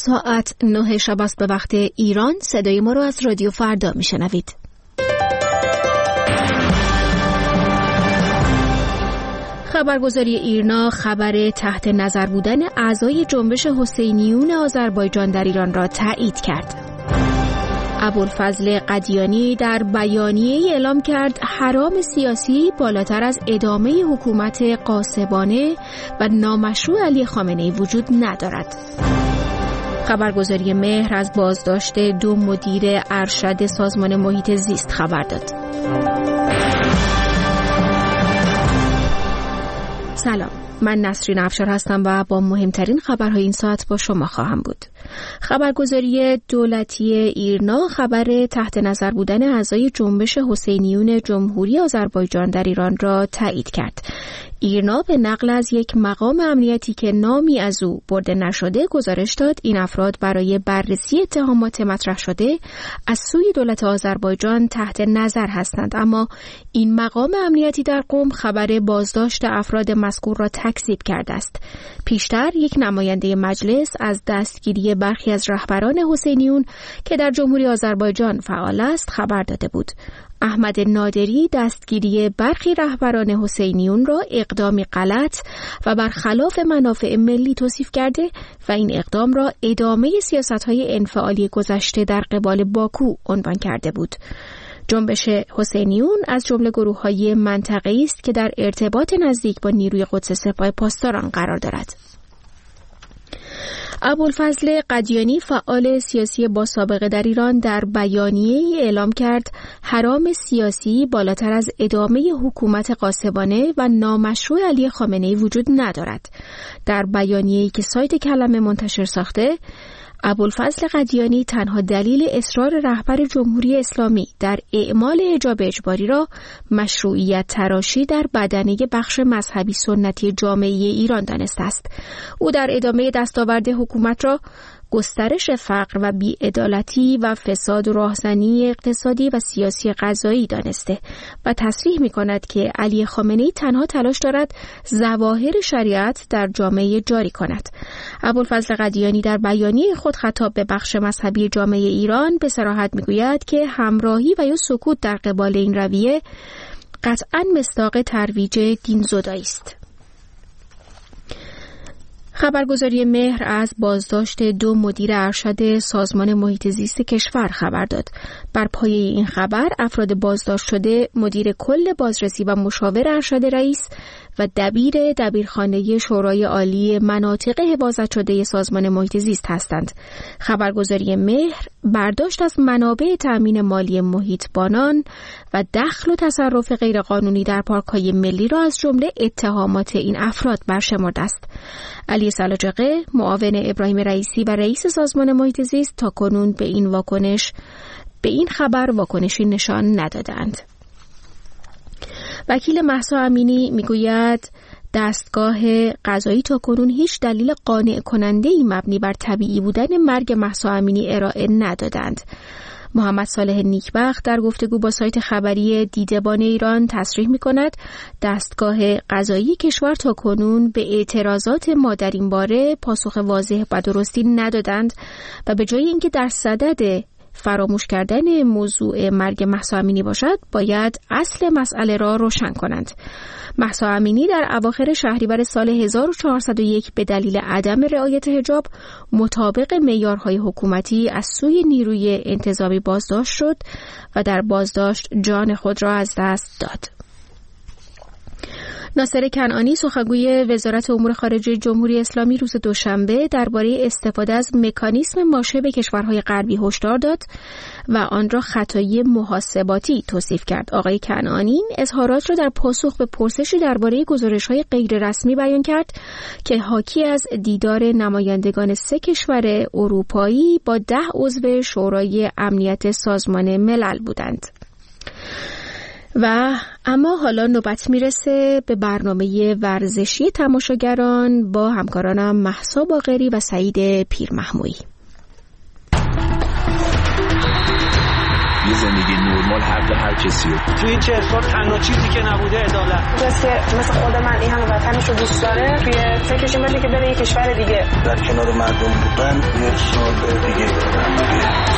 ساعت 9 شب است به وقت ایران. صدای ما رو از رادیو فردا میشنوید. خبرگزاری ایرنا خبر تحت نظر بودن اعضای جنبش حسینیون آذربایجان در ایران را تایید کرد. ابوالفضل قدیانی در بیانیه‌ای اعلام کرد حرام سیاسی بالاتر از ادامه حکومت غاصبانه و نامشروع علی خامنه‌ای وجود ندارد. خبرگزاری مهر از بازداشت 2 مدیر ارشد سازمان محیط زیست خبر داد. سلام، من نسرین افشار هستم و با مهمترین خبرهای این ساعت با شما خواهم بود. خبرگزاری دولتی ایرنا خبر تحت نظر بودن اعضای جنبش حسینیون جمهوری آذربایجان در ایران را تایید کرد. ایرنا به نقل از یک مقام امنیتی که نامی از او برده نشده گزارش داد این افراد برای بررسی اتهامات مطرح شده از سوی دولت آذربایجان تحت نظر هستند، اما این مقام امنیتی در قم خبر بازداشت افراد مذکور را تکذیب کرده است. پیشتر یک نماینده مجلس از دستگیری برخی از رهبران حسینیون که در جمهوری آذربایجان فعال است خبر داده بود. احمد نادری دستگیری برخی رهبران حسینیون را اقدامی غلط و برخلاف منافع ملی توصیف کرده و این اقدام را ادامه سیاست‌های انفعالی گذشته در قبال باکو عنوان کرده بود. جنبش حسینیون از جمله گروه‌های منطقه‌ای است که در ارتباط نزدیک با نیروی قدس سپاه پاسداران قرار دارد. ابوالفضل قدیانی فعال سیاسی با سابقه در ایران در بیانیه‌ای اعلام کرد حرام سیاسی بالاتر از ادامه حکومت غاصبانه و نامشروع علی خامنه‌ای وجود ندارد. در بیانیه‌ای که سایت کلمه منتشر ساخته، ابوالفضل قدیانی تنها دلیل اصرار رهبر جمهوری اسلامی در اعمال حجاب اجباری را مشروعیت تراشی در بدنه بخش مذهبی سنتی جامعه ایران دانسته است. او در ادامه دستاورد حکومت را گسترش فقر و بی‌عدالتی و فساد و راهزنی اقتصادی و سیاسی قضایی دانسته و تصریح می‌کند که علی خامنه‌ای تنها تلاش دارد ظواهر شریعت در جامعه جاری کند. ابوالفضل قدیانی در بیانیه خود خطاب به بخش مذهبی جامعه ایران به صراحت می‌گوید که همراهی و یا سکوت در قبال این رویه قطعاً مصداق ترویج دین‌زدایی است. خبرگزاری مهر از بازداشت 2 مدیر ارشد سازمان محیط زیست کشور خبر داد. بر پایه این خبر افراد بازداشت شده مدیر کل بازرسی و مشاور ارشد رئیس و دبیرخانه شورای عالی مناطق حفاظت شده سازمان محیط زیست هستند. خبرگزاری مهر برداشت از منابع تأمین مالی محیط بانان و دخل و تصرف غیرقانونی در پارک‌های ملی را از جمله اتهامات این افراد برشمرده است. علی سلاجقه، معاون ابراهیم رئیسی و رئیس سازمان محیط زیست تاکنون به این خبر واکنشی نشان ندادند. وکیل مهسا امینی میگوید دستگاه قضایی تاکنون هیچ دلیل قانع کننده‌ای مبنی بر طبیعی بودن مرگ مهسا امینی ارائه ندادند. محمد صالح نیکبخت در گفتگو با سایت خبری دیدبان ایران تصریح می‌کند دستگاه قضایی کشور تاکنون به اعتراضات ما در این باره پاسخ واضح و درستی ندادند و به جای اینکه در صدد فراموش کردن موضوع مرگ مهسا امینی باشد باید اصل مسئله را روشن کنند. مهسا امینی در اواخر شهریور سال 1401 به دلیل عدم رعایت حجاب مطابق معیارهای حکومتی از سوی نیروی انتظامی بازداشت شد و در بازداشت جان خود را از دست داد. ناصر کنعانی سخنگوی وزارت امور خارجه جمهوری اسلامی روز دوشنبه درباره استفاده از مکانیزم ماشه به کشورهای غربی هشدار داد و آن را خطایی محاسباتی توصیف کرد. آقای کنعانی اظهارات را در پاسخ به پرسشی درباره گزارش‌های غیر رسمی بیان کرد که حاکی از دیدار نمایندگان 3 کشور اروپایی با 10 عضو شورای امنیت سازمان ملل بودند. و اما حالا نوبت میرسه به برنامه ورزشی تماشاگران با همکارانم مهسا باقری و سعید پیرمحمویی. یه زندگی نرمال حق هر کسی رو. توی این 40 سال تنها چیزی که نبوده عدالت. کسی مثل خود من این همه وطنش رو دوست داره توی فکرش این باشه که بره یه کشور دیگه در کنار مردم بودن یک سال دیگه دارم.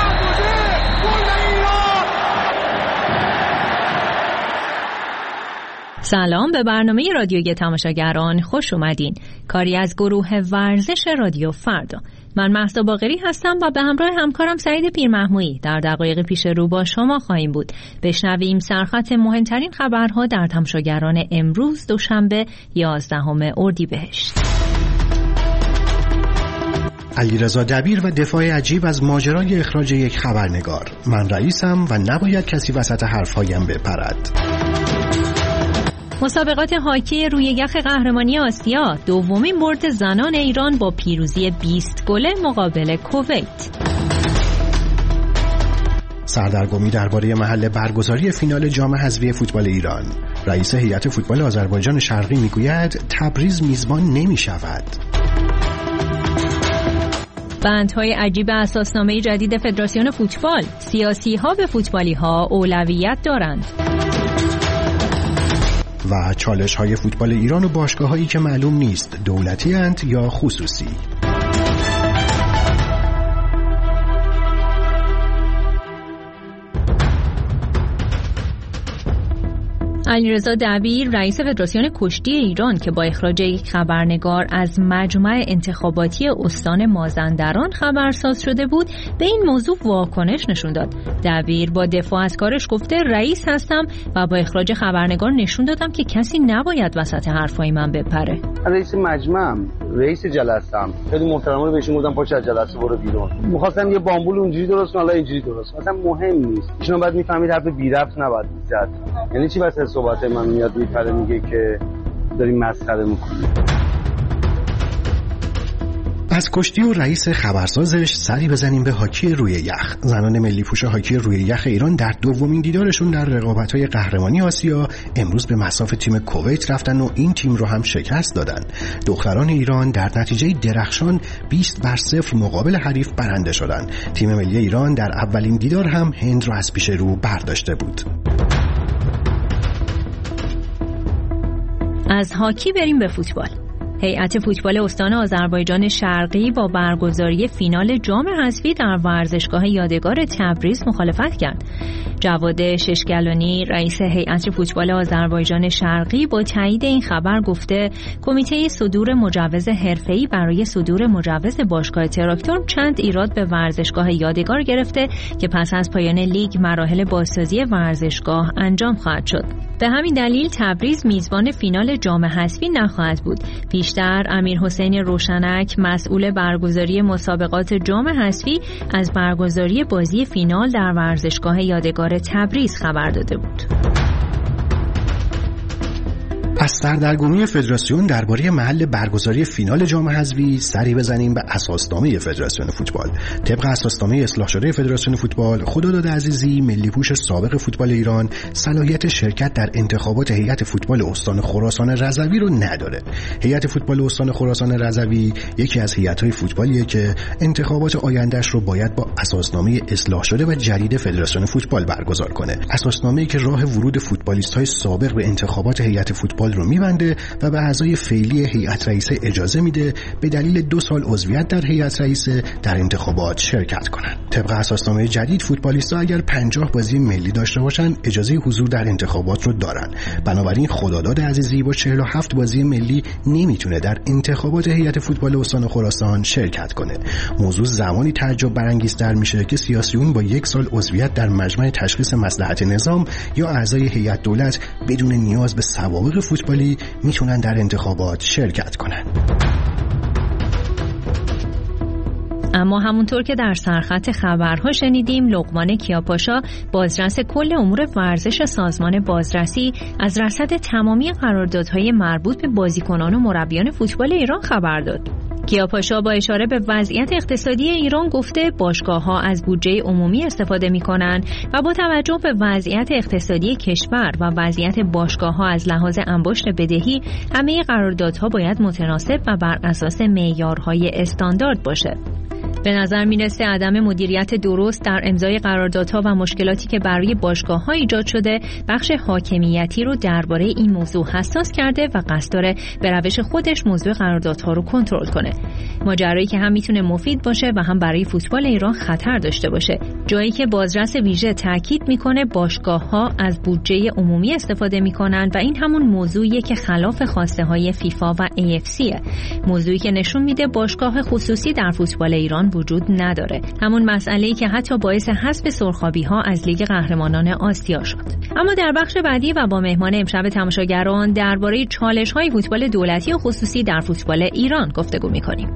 سلام، به برنامه رادیوی تماشاگران خوش اومدین. کاری از گروه ورزش رادیو فردا. من مهسا باقری هستم و به همراه همکارم سعید پیرمحمودی در دقایق پیش رو با شما خواهیم بود. بشنویم سرخط مهمترین خبرها در تماشاگران امروز دوشنبه 11 اردیبهشت. علیرضا دبیر و دفاع عجیب از ماجرای اخراج یک خبرنگار. من رئیسم و نباید کسی وسط حرفهایم بپرد. مسابقات هاکی روی یخ قهرمانی آسیا، دومین برد زنان ایران با پیروزی 20 گله مقابل کویت. سردرگمی درباره محل برگزاری فینال جام حذفی فوتبال ایران. رئیس هیئت فوتبال آذربایجان شرقی میگوید تبریز میزبان نمیشود. بندهای عجیب اساسنامه جدید فدراسیون فوتبال. سیاسی‌ها به فوتبالی‌ها اولویت دارند. و چالش‌های فوتبال ایران و باشگاه‌هایی که معلوم نیست دولتی اند یا خصوصی. علیرضا دبیر رئیس فدراسیون کشتی ایران که با اخراج یک خبرنگار از مجمع انتخاباتی استان مازندران خبرساز شده بود به این موضوع واکنش نشون داد. دبیر با دفاع از کارش گفته رئیس هستم و با اخراج خبرنگار نشون دادم که کسی نباید وسط حرفای من بپره. رئیس مجمعم، رئیس جلسه‌ام، خیلی محترمانه بهشون گفتم پاش از جلسه برو بیرون. می‌خواستم یه بامبول اونجوری درست کنم، حالا اینجوری درست. مثلا مهم نیست. ایشون بعد میفهمید حرف بی ربط نباید زد. یعنی چی واسه صحبت من میاد میپره میگه که داریم مسخره میکنیم. از کشتی و رئیس خبرسازش سری بزنیم به هاکی روی یخ. زنان ملی پوش هاکی روی یخ ایران در دومین دیدارشون در رقابت‌های قهرمانی آسیا امروز به مصاف تیم کویت رفتن و این تیم رو هم شکست دادن. دختران ایران در نتیجه درخشان 20-0 مقابل حریف برنده شدن. تیم ملی ایران در اولین دیدار هم هند رو از پیش رو برداشته بود. از هاکی بریم به فوتبال. هیئت فوتبال استان آذربایجان شرقی با برگزاری فینال جام حذفی در ورزشگاه یادگار تبریز مخالفت کرد. جواد ششگلانی رئیس هیئت فوتبال آذربایجان شرقی با تایید این خبر گفته کمیته صدور مجوز حرفه‌ای برای صدور مجوز باشگاه تراکتور چند ایراد به ورزشگاه یادگار گرفته که پس از پایان لیگ مراحل بازسازی ورزشگاه انجام خواهد شد. به همین دلیل تبریز میزبان فینال جام حذفی نخواهد بود. پیشتر امیرحسین روشنک مسئول برگزاری مسابقات جام حذفی از برگزاری بازی فینال در ورزشگاه یادگار تبریز خبر داده بود. از سردرگمی فدراسیون درباره محل برگزاری فینال جام حذفی سری بزنیم به اساسنامه فدراسیون فوتبال. طبق اساسنامه اصلاح شده فدراسیون فوتبال، خداداد عزیزی ملی پوش سابق فوتبال ایران صلاحیت شرکت در انتخابات هیئت فوتبال استان خراسان رضوی رو نداره. هیئت فوتبال استان خراسان رضوی یکی از هیئت‌های فوتبالیه که انتخابات آینده‌اش رو باید با اساسنامه اصلاح شده و جدید فدراسیون فوتبال برگزار کنه. اساسنامه‌ای که راه ورود فوتبالیست‌های سابق به انتخابات هیئت فوتبال رو میبنده و به اعضای فعلی هیئت رئیسه اجازه میده به دلیل 2 سال عضویت در هیئت رئیسه در انتخابات شرکت کنند. طبق اساسنامه جدید فوتبالیست‌ها اگر 50 بازی ملی داشته باشن اجازه حضور در انتخابات رو دارن. بنابراین خداداد عزیزی با 47 بازی ملی نمیتونه در انتخابات هیئت فوتبال استان خراسان شرکت کنه. موضوع زمانی تعجب برانگیزتر میشه که سیاسیون با 1 سال عضویت در مجمع تشخیص مصلحت نظام یا اعضای هیئت دولت بدون نیاز به سوابق فوتبالی میتونن در انتخابات شرکت کنن. اما همونطور که در سرخط خبرها شنیدیم، لقمان کیاپاشا بازرس کل امور ورزش سازمان بازرسی از رصد تمامی قراردادهای مربوط به بازیکنان و مربیان فوتبال ایران خبر داد. کیاپاشا با اشاره به وضعیت اقتصادی ایران گفته باشگاه‌ها از بودجه عمومی استفاده می‌کنند و با توجه به وضعیت اقتصادی کشور و وضعیت باشگاه‌ها از لحاظ انباشت بدهی همه قراردادها باید متناسب و بر اساس معیارهای استاندارد باشه. به نظر میرسه عدم مدیریت درست در امضای قراردادها و مشکلاتی که برای باشگاه‌ها ایجاد شده بخش حاکمیتی رو درباره این موضوع حساس کرده و قصد داره به روش خودش موضوع قراردادها رو کنترل کنه. ماجرایی که هم میتونه مفید باشه و هم برای فوتبال ایران خطر داشته باشه. جایی که بازرس ویژه تاکید میکنه باشگاه‌ها از بودجه عمومی استفاده میکنن و این همون موضوعیه که خلاف خواسته های فیفا و AFCه. موضوعی که نشون میده باشگاه خصوصی در فوتبال ایران وجود نداره. همون مسئله‌ای که حتی باعث حذف سرخابی‌ها از لیگ قهرمانان آسیا شد. اما در بخش بعدی و با مهمان امشب تماشاگران درباره چالش‌های فوتبال دولتی و خصوصی در فوتبال ایران گفتگو می‌کنیم.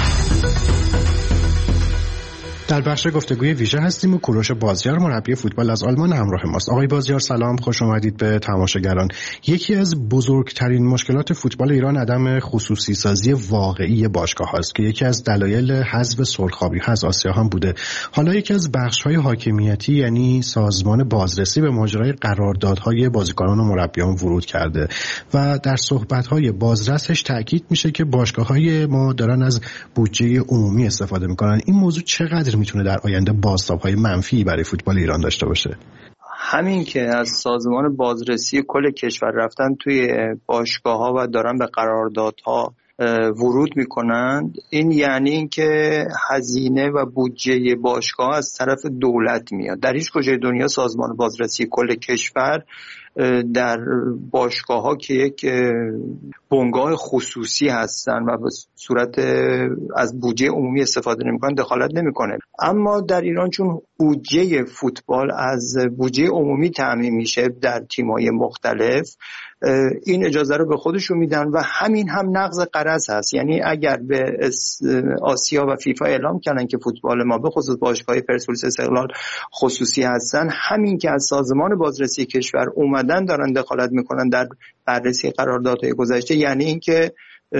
در بخش گفتگوی ویژه هستیم و کوروش بازیار مربی فوتبال از آلمان همراه ماست. آقای بازیار سلام، خوش آمدید به تماشاگران. یکی از بزرگترین مشکلات فوتبال ایران عدم خصوصی سازی واقعی باشگاه هاست که یکی از دلایل حذف سرخابی ها از آسیا هم بوده. حالا یکی از بخش‌های حاکمیتی یعنی سازمان بازرسی به ماجرای قراردادهای بازیکنان و مربیان ورود کرده و در صحبت‌های بازرسش تاکید میشه که باشگاه‌های ما دارن از بودجه عمومی استفاده میکنن. این موضوع چقدر میتونه در آینده بازتاب‌های منفی برای فوتبال ایران داشته باشه؟ همین که از سازمان بازرسی کل کشور رفتن توی باشگاه‌ها و دارن به قراردادها ورود میکنند، این یعنی این که هزینه و بودجه باشگاه از طرف دولت میاد. در هیچ کجای دنیا سازمان بازرسی کل کشور در باشگاه ها که یک بنگاه خصوصی هستن و به صورت از بودجه عمومی استفاده نمیکنن دخالت نمیکنه. اما در ایران چون بودجه فوتبال از بودجه عمومی تامین میشه در تیم‌های مختلف، این اجازه رو به خودشون میدن و همین هم نقض قرض هست. یعنی اگر به آسیا و فیفا اعلام کردن که فوتبال ما به خصوص باشگاه پرسپولیس استقلال خصوصی هستن، همین که از سازمان بازرسی کشور اومدن دارن دخالت میکنن در بررسی قراردادهای گذشته، یعنی اینکه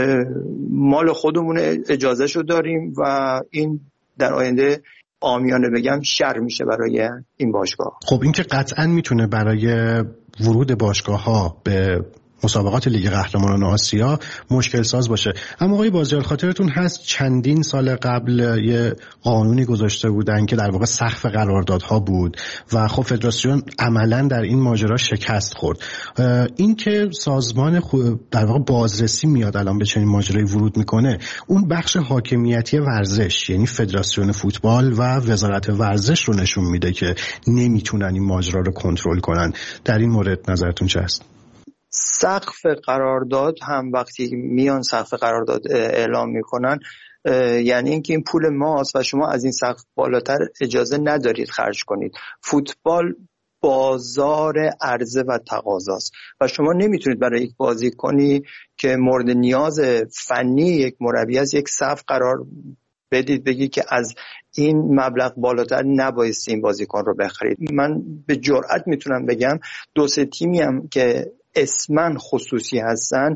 مال خودمون اجازهشو داریم و این در آینده عامیانه بگم شر میشه برای این باشگاه. خب این که قطعا میتونه برای ورود باشگاه‌ها به مسابقات لیگ قهرمانان آسیا مشکل ساز باشه. اما آقای بازیار خاطرتون هست چندین سال قبل یه قانونی گذاشته بودن که در واقع سقف قراردادها بود و خب فدراسیون عملاً در این ماجرا شکست خورد. این که سازمان در واقع بازرسی میاد الان به چنین ماجرایی ورود میکنه، اون بخش حاکمیتی ورزش یعنی فدراسیون فوتبال و وزارت ورزش رو نشون میده که نمیتونن این ماجرا رو کنترل کنن. در این مورد نظرتون چه است؟ سقف قرارداد هم وقتی میان سقف قرارداد اعلام میکنن یعنی اینکه این پول ماست و شما از این سقف بالاتر اجازه ندارید خرج کنید. فوتبال بازار عرضه و تقاضاست و شما نمیتونید برای یک بازیکنی که مورد نیاز فنی یک مربی از یک سقف قرار بدید بگید که از این مبلغ بالاتر نبایستی این بازیکن رو بخرید. من به جرئت میتونم بگم دو سه تیمی هم که اسمن خصوصی هستن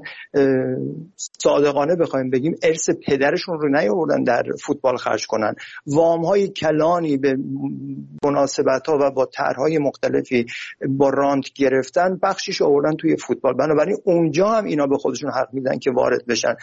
صادقانه بخوایم بگیم ارث پدرشون رو نیاوردن در فوتبال خرج کنن. وام‌های کلانی به مناسبت‌ها و با طرح‌های مختلفی با رانت گرفتن بخشیش آوردن توی فوتبال. بنابراین اونجا هم اینا به خودشون حق میدن که وارد بشن.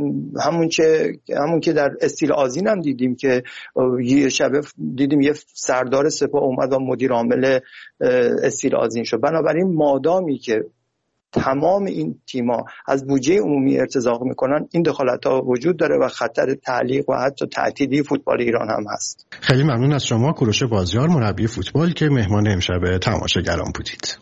همون که در استیل آذین هم دیدیم که یه شبه دیدیم یه سردار سپاه اومد و مدیر عامل استیل آذین شد. بنابراین مادامی که تمام این تیم‌ها از بودجه عمومی ارتزاق میکنن این دخالت‌ها وجود داره و خطر تعلیق و حتی تعطیلی فوتبال ایران هم هست. خیلی ممنون از شما کوروش بازیار مربی فوتبال که مهمان امشب تماشاگران بودید.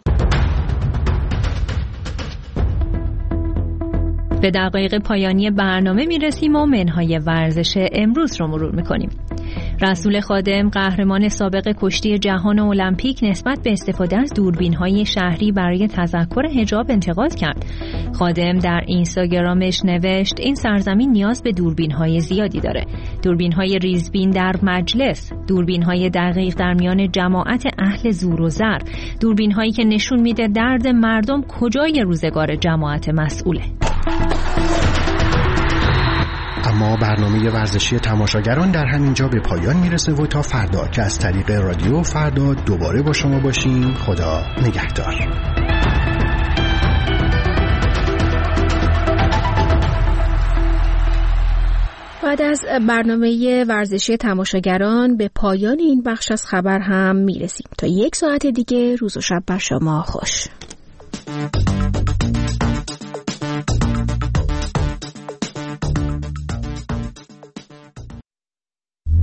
به دقایق پایانی برنامه میرسیم و منهای ورزش امروز رو مرور میکنیم. رسول خادم قهرمان سابق کشتی جهان المپیک نسبت به استفاده از دوربین‌های شهری برای تذکر حجاب انتقاد کرد. خادم در اینستاگرامش نوشت این سرزمین نیاز به دوربین‌های زیادی داره. دوربین‌های ریزبین در مجلس، دوربین‌های دقیق در میان جماعت اهل زور و زر، دوربین‌هایی که نشون میده درد مردم کجای روزگار جماعت مسئوله. اما برنامه ورزشی تماشاگران در همینجا به پایان میرسه و تا فردا که از طریق رادیو فردا دوباره با شما باشیم. خدا نگهدار. بعد از برنامه ورزشی تماشاگران به پایان این بخش از خبر هم میرسیم. تا 1 ساعت دیگه روز و شب بر شما خوش.